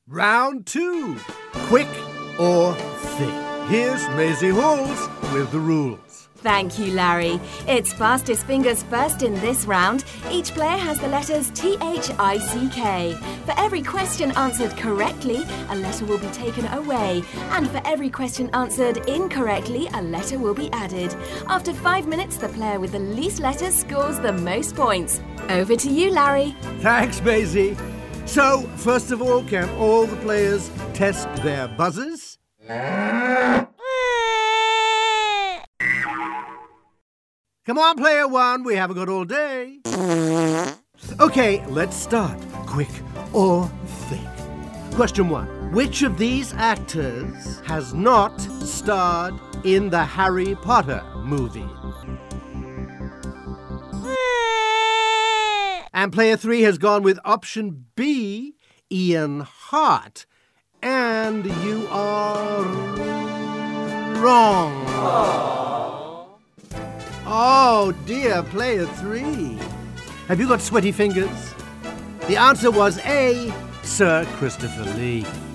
Round 2. Quick or thick? Here's Maisie Halls with the rules. Thank you, Larry. It's fastest fingers first in this round. Each player has the letters T-H-I-C-K. For every question answered correctly, a letter will be taken away. And for every question answered incorrectly, a letter will be added. After 5 minutes, the player with the least letters scores the most points. Over to you, Larry. Thanks, Maisie. So, first of all, can all the players test their buzzers? Come on, player 1, we haven't got all day. Okay, let's start. Quick or thick? Question 1. Which of these actors has not starred in the Harry Potter movie? And player 3 has gone with option B, Ian Hart. And you are wrong. Oh dear, player 3. Have you got sweaty fingers? The answer was A, Sir Christopher Lee.